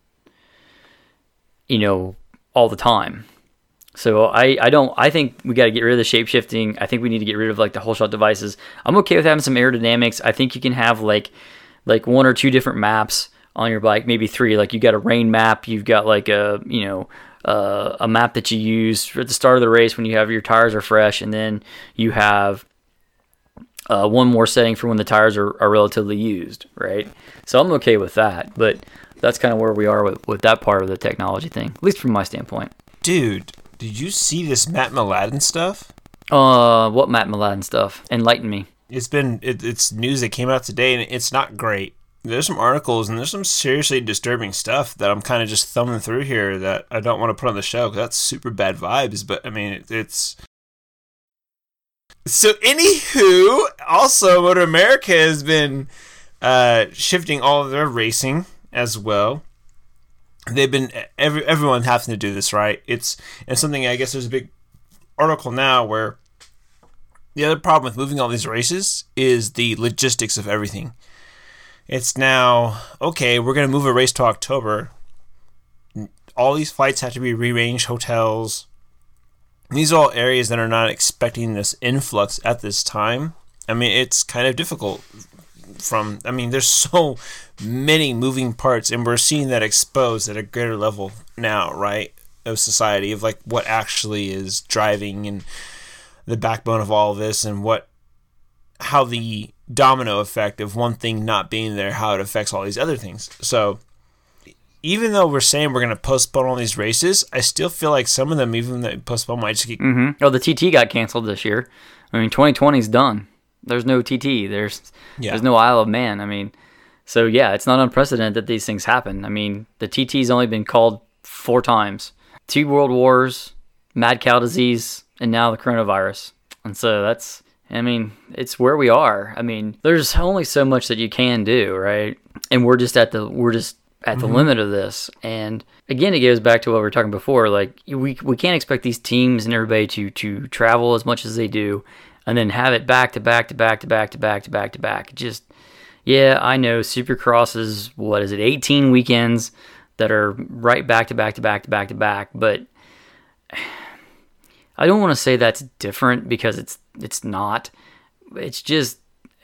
you know, all the time. So I, I don't I think we got to get rid of the shape shifting. I think we need to get rid of like the whole shot devices. I'm okay with having some aerodynamics. I think you can have like like one or two different maps on your bike, maybe three. Like you got a rain map, you've got like a, you know, uh, a map that you use at the start of the race when you have your tires are fresh, and then you have uh, one more setting for when the tires are, are relatively used, right? So I'm okay with that, but that's kind of where we are with, with that part of the technology thing, at least from my standpoint. Dude, did you see this Matt Mladen stuff? Uh, what Matt Mladen stuff? Enlighten me. It's been it, it's news that came out today, and it's not great. There's some articles, and there's some seriously disturbing stuff that I'm kind of just thumbing through here that I don't want to put on the show because that's super bad vibes. But I mean, it, it's so. Anywho, also Motor America has been uh, shifting all of their racing as well. They've been every everyone having to do this, right? It's and something I guess there's a big article now where the other problem with moving all these races is the logistics of everything. It's now, okay, we're going to move a race to October. All these flights have to be rearranged, hotels. These are all areas that are not expecting this influx at this time. I mean, it's kind of difficult. from, I mean, there's so many moving parts, and we're seeing that exposed at a greater level now, right, of society, of like what actually is driving and the backbone of all of this, and what, how the domino effect of one thing not being there, how it affects all these other things. So even though we're saying we're going to postpone all these races, I still feel like some of them, even that postpone, might just get... Mm-hmm. Oh, the T T got canceled this year. I mean, twenty twenty's done. There's no T T. There's yeah. there's no Isle of Man. I mean, so yeah, it's not unprecedented that these things happen. I mean, the T T's only been called four times. Two world wars, mad cow disease, and now the coronavirus. And so that's, I mean, it's where we are. I mean, there's only so much that you can do, right? And we're just at the, we're just at the mm-hmm. limit of this. And again, it goes back to what we were talking before. Like, we we can't expect these teams and everybody to to travel as much as they do, and then have it back to back to back to back to back to back to back. Just, yeah, I know Supercross is, what is it, eighteen weekends that are right back to back to back to back to back. But I don't want to say that's different, because it's it's not. It's just,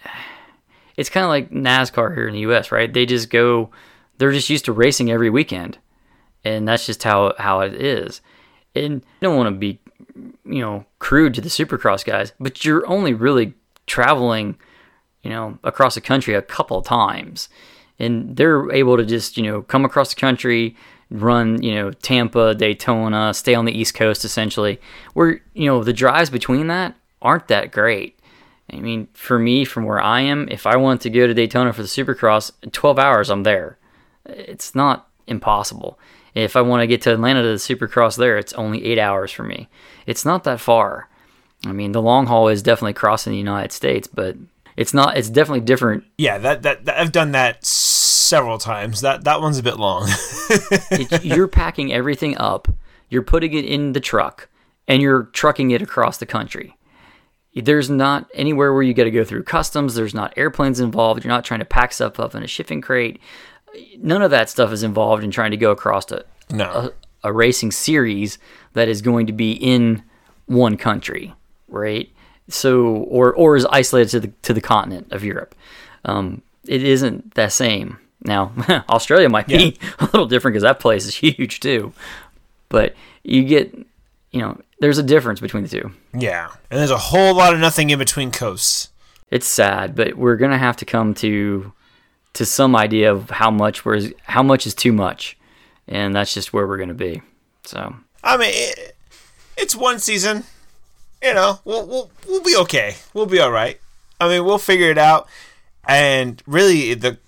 it's kind of like NASCAR here in the U S, right? They just go, they're just used to racing every weekend, and that's just how how it is. And I don't want to be, you know, crude to the Supercross guys, but you're only really traveling, you know, across the country a couple of times, and they're able to just, you know, come across the country, run, you know, Tampa, Daytona, stay on the East Coast essentially, where, you know, the drives between that aren't that great. I mean, for me, from where I am, if I want to go to Daytona for the Supercross, in twelve hours I'm there. It's not impossible. If I want to get to Atlanta to the Supercross there, it's only eight hours for me. It's not that far. I mean, the long haul is definitely crossing the United States, but it's not. It's definitely different. Yeah, that that, that I've done that several times. That that one's a bit long. It, you're packing everything up. You're putting it in the truck, and you're trucking it across the country. There's not anywhere where you got to go through customs. There's not airplanes involved. You're not trying to pack stuff up in a shipping crate. None of that stuff is involved in trying to go across a, no. a a racing series that is going to be in one country, right? So, or or is isolated to the to the continent of Europe. Um, it isn't the same. Now, Australia might be yeah. a little different because that place is huge too. But you get, you know, there's a difference between the two. Yeah, and there's a whole lot of nothing in between coasts. It's sad, but we're gonna have to come to to some idea of how much we're how much is too much, and that's just where we're gonna be. So I mean, it, it's one season, you know. We'll we'll we'll be okay. We'll be all right. I mean, we'll figure it out. And really, the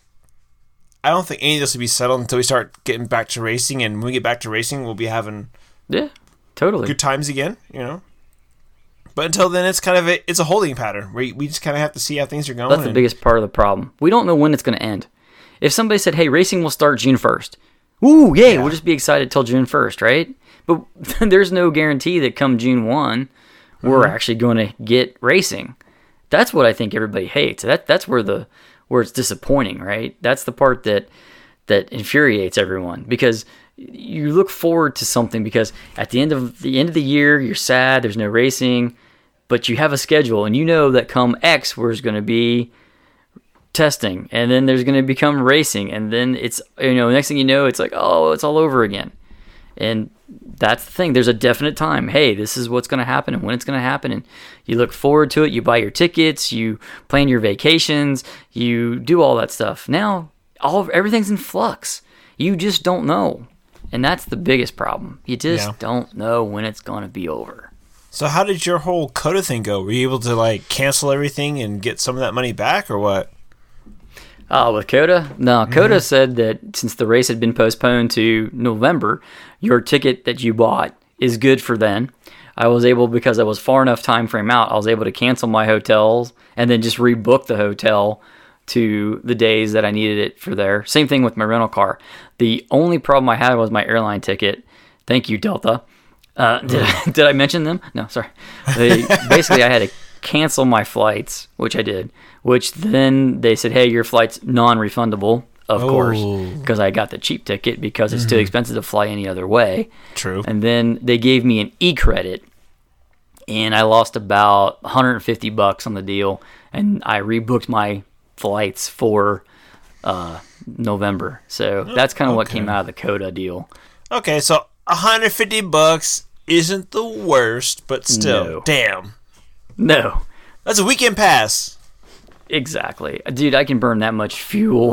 I don't think any of this will be settled until we start getting back to racing. And when we get back to racing, we'll be having yeah, totally good times again. You know. But until then, it's kind of a, it's a holding pattern. We we just kind of have to see how things are going. That's the biggest part of the problem. We don't know when it's going to end. If somebody said, "Hey, racing will start June first," ooh, yay, yeah. We'll just be excited till June first, right? But there's no guarantee that come June first, we're mm-hmm. actually going to get racing. That's what I think everybody hates. That that's where the where it's disappointing, right? That's the part that that infuriates everyone, because you look forward to something because at the end of the end of the year, you're sad. There's no racing. But you have a schedule, and you know that come X, there's going to be testing, and then there's going to become racing, and then it's, you know, next thing you know, it's like, oh, it's all over again. And that's the thing. There's a definite time. Hey, this is what's going to happen and when it's going to happen, and you look forward to it. You buy your tickets, you plan your vacations, you do all that stuff. Now, all of, everything's in flux. You just don't know, and that's the biggest problem. You just yeah. don't know when it's going to be over. So how did your whole COTA thing go? Were you able to like cancel everything and get some of that money back, or what? Oh, uh, with COTA? No, mm-hmm. COTA said that since the race had been postponed to November, your ticket that you bought is good for then. I was able, because I was far enough time frame out, I was able to cancel my hotels and then just rebook the hotel to the days that I needed it for there. Same thing with my rental car. The only problem I had was my airline ticket. Thank you, Delta. Uh, did, I, did I mention them? No, sorry. They, basically, I had to cancel my flights, which I did, which then they said, hey, your flight's non-refundable, of oh. course, because I got the cheap ticket because it's mm-hmm. too expensive to fly any other way. True. And then they gave me an e-credit, and I lost about one hundred fifty bucks on the deal, and I rebooked my flights for uh, November. So that's kind of okay. what came out of the Coda deal. Okay, so one hundred fifty bucks isn't the worst, but still, No. damn. No. That's a weekend pass. Exactly. Dude, I can burn that much fuel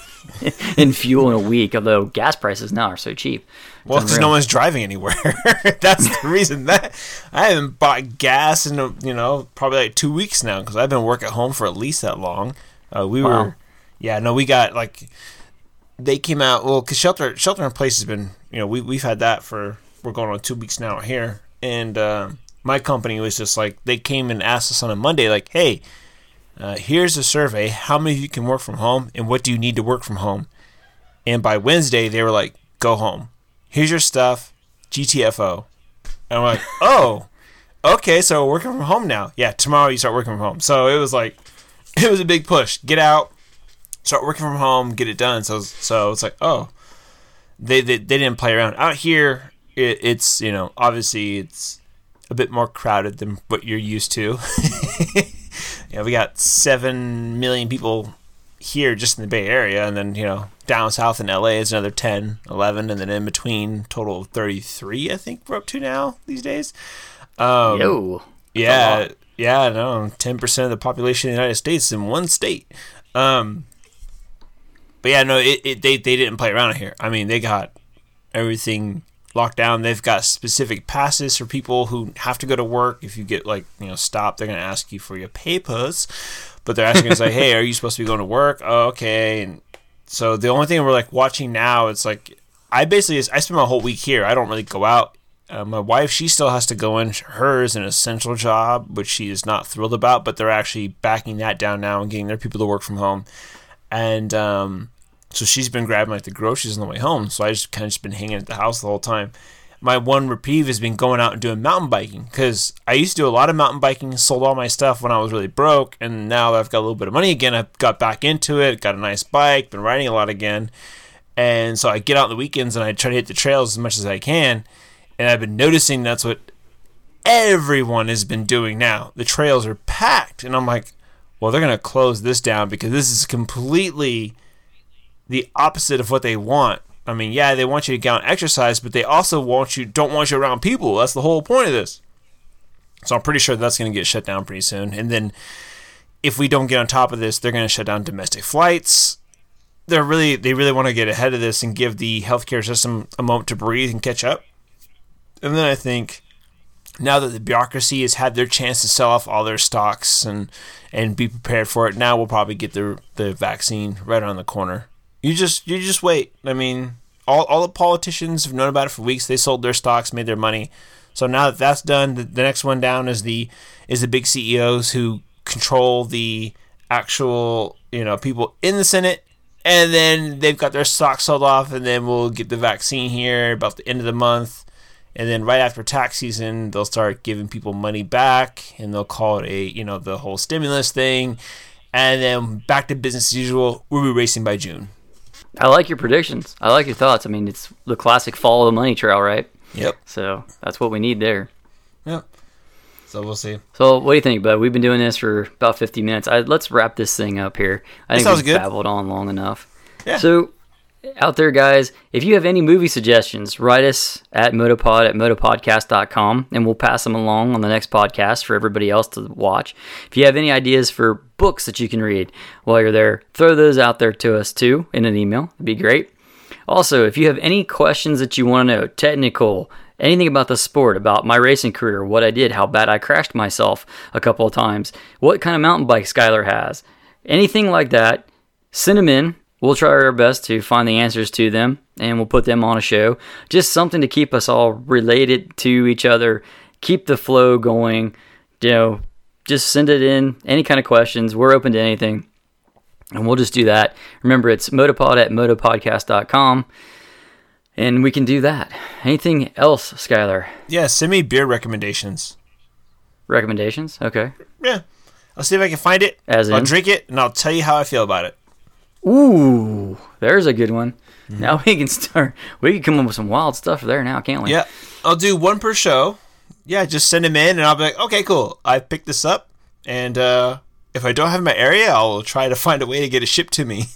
in fuel in a week, although gas prices now are so cheap. It's Well, because no unreal. one's driving anywhere. That's the reason that I haven't bought gas in, you know, probably like two weeks now because I've been working at home for at least that long. Uh, we Wow. were, yeah, no, we got like, they came out, well, because shelter, shelter in place has been, you know, we, we've had that for, we're going on two weeks now here. And uh, my company was just like, they came and asked us on a Monday, like, hey, uh, here's a survey. How many of you can work from home and what do you need to work from home? And by Wednesday, they were like, go home. Here's your stuff, G T F O. And I'm like, oh, okay, so we're working from home now. Yeah, tomorrow you start working from home. So it was like, it was a big push. Get out, start working from home, get it done. So so it's like, oh, they they, they didn't play around. Out here, it, it's, you know, obviously it's a bit more crowded than what you're used to. Yeah, we got seven million people here just in the Bay Area, and then, you know, down south in L A is another ten, eleven, and then in between, total of thirty-three, I think we're up to now these days. Um, Yo. yeah, yeah, no, ten percent of the population of the United States in one state. Um, but yeah, no, it, it they, they didn't play around here. I mean, they got everything locked down. They've got specific passes for people who have to go to work. If you get, like, you know, stopped, they're going to ask you for your papers. But they're asking us, like, hey, are you supposed to be going to work? Oh, okay. And so the only thing we're, like, watching now, it's like, I basically, I spend my whole week here. I don't really go out. Uh, my wife, she still has to go in. Hers an essential job, which she is not thrilled about, but they're actually backing that down now and getting their people to work from home. And um, so she's been grabbing, like, the groceries on the way home. So I just kind of just been hanging at the house the whole time. My one reprieve has been going out and doing mountain biking, because I used to do a lot of mountain biking, sold all my stuff when I was really broke, and now that I've got a little bit of money again, I've got back into it, got a nice bike, been riding a lot again. And so I get out on the weekends and I try to hit the trails as much as I can. And I've been noticing that's what everyone has been doing now. The trails are packed. And I'm like, well, they're going to close this down because this is completely the opposite of what they want. I mean, yeah, they want you to get out and exercise, but they also want you don't want you around people. That's the whole point of this. So I'm pretty sure that's going to get shut down pretty soon. And then if we don't get on top of this, they're going to shut down domestic flights. They're really they really want to get ahead of this and give the healthcare system a moment to breathe and catch up. And then I think now that the bureaucracy has had their chance to sell off all their stocks and and be prepared for it, now we'll probably get the the vaccine right around the corner. You just you just wait. I mean, all all the politicians have known about it for weeks. They sold their stocks, made their money. So now that that's done, the, the next one down is the is the big C E Os who control the actual, you know, people in the Senate. And then they've got their stocks sold off, and then we'll get the vaccine here about the end of the month. And then right after tax season, they'll start giving people money back, and they'll call it a, you know, the whole stimulus thing. And then back to business as usual. We'll be racing by June. I like your predictions. I like your thoughts. I mean, it's the classic follow the money trail, right? Yep. So that's what we need there. Yep. So we'll see. So what do you think, bud? We've been doing this for about fifty minutes. I, let's wrap this thing up here. I That think sounds we've good. babbled on long enough. Yeah. So out there, guys, if you have any movie suggestions, write us at motopod at motopodcast dot com, and we'll pass them along on the next podcast for everybody else to watch. If you have any ideas for books that you can read while you're there, throw those out there to us too in an email. It'd be great. Also, if you have any questions that you want to know, technical, anything about the sport, about my racing career, what I did, how bad I crashed myself a couple of times, what kind of mountain bike Skylar has, anything like that, send them in. We'll try our best to find the answers to them, and we'll put them on a show. Just something to keep us all related to each other, keep the flow going. You know, just send it in. Any kind of questions. We're open to anything, and we'll just do that. Remember, it's motopod at motopodcast dot com, and we can do that. Anything else, Skylar? Yeah, send me beer recommendations. Recommendations? Okay. Yeah. I'll see if I can find it. As I'll in? drink it, and I'll tell you how I feel about it. Ooh, there's a good one. Mm-hmm. Now we can start. We can come up with some wild stuff there now, can't we? Yeah. I'll do one per show. Yeah, just send them in, and I'll be like, okay, cool. I picked this up, and uh, if I don't have my area, I'll try to find a way to get it shipped to me.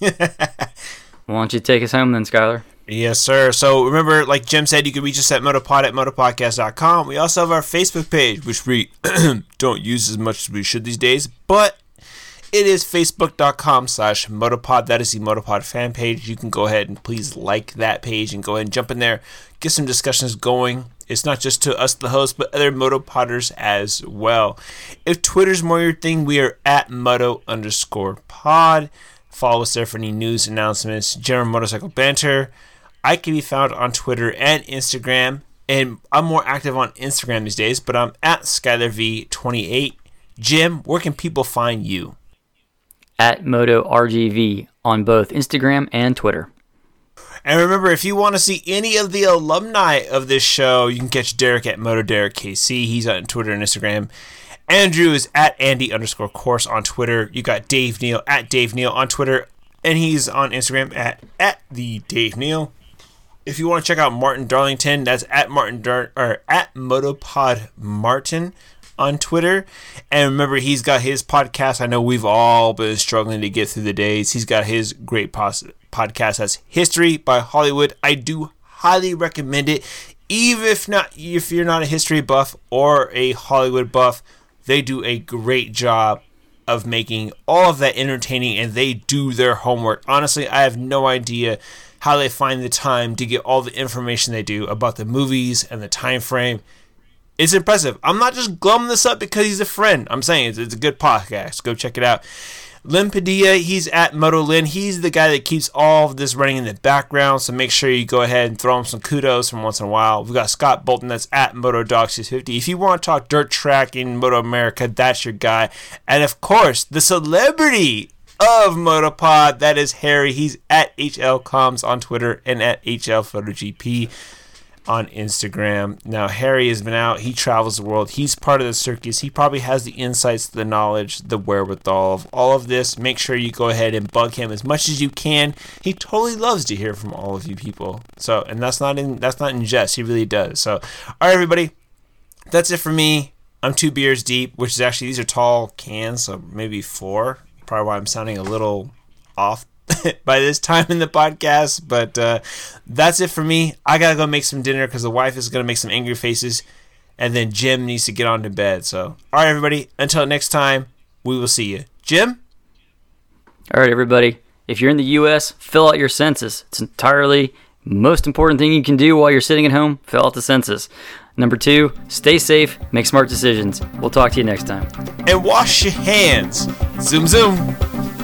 Why don't you take us home then, Skylar? Yes, sir. So remember, like Jim said, you can reach us at motopod at motopodcast dot com. We also have our Facebook page, which we don't use as much as we should these days, but it is facebook.com slash motopod. That is the Motopod fan page. You can go ahead and please like that page and go ahead and jump in there, get some discussions going. It's not just to us, the host, but other Motopodders as well. If Twitter's more your thing, we are at moto underscore pod. Follow us there for any news, announcements, general motorcycle banter. I can be found on Twitter and Instagram, and I'm more active on Instagram these days, but I'm at Skylar V twenty-eight. Jim, where can people find you? At Moto R G V on both Instagram and Twitter. And remember, if you want to see any of the alumni of this show, you can catch Derek at Moto Derek K C. He's on Twitter and Instagram. Andrew is at Andy underscore course on Twitter. You got Dave Neal at Dave Neal on Twitter, and he's on Instagram at, at the Dave Neal. If you want to check out Martin Darlington, that's at Martin Dar- or at Motopod Martin on Twitter. And remember, he's got his podcast. I know we've all been struggling to get through the days. He's got his great pos- podcast. That's History by Hollywood. I do highly recommend it. Even if not, if you're not a history buff or a Hollywood buff, they do a great job of making all of that entertaining, and they do their homework. Honestly, I have no idea how they find the time to get all the information they do about the movies and the time frame. It's impressive. I'm not just glumming this up because he's a friend. I'm saying it's, it's a good podcast. Go check it out. Lynn Padilla, he's at MotoLyn. He's the guy that keeps all of this running in the background, so make sure you go ahead and throw him some kudos from once in a while. We've got Scott Bolton, that's at MotoDog six fifty. If you want to talk dirt track in Moto America, that's your guy. And of course, the celebrity of Motopod, that is Harry. He's at H L Coms on Twitter and at H L PhotoGP on Instagram. Now, Harry has been out. He travels the world. He's part of the circus. He probably has the insights, the knowledge, the wherewithal of all of this. Make sure you go ahead and bug him as much as you can. He totally loves to hear from all of you people. So, and that's not in that's not in jest. He really does. So, all right, everybody. That's it for me. I'm two beers deep, which is actually, these are tall cans, so maybe four. Probably why I'm sounding a little off by this time in the podcast, but uh, that's it for me. I gotta go make some dinner because the wife is gonna make some angry faces, and then Jim needs to get on to bed. So, all right, everybody, until next time, we will see you. Jim? All right, everybody. If you're in the U S, fill out your census. It's entirely most important thing you can do while you're sitting at home. Fill out the census. Number two, stay safe, make smart decisions. We'll talk to you next time. And wash your hands. Zoom, zoom.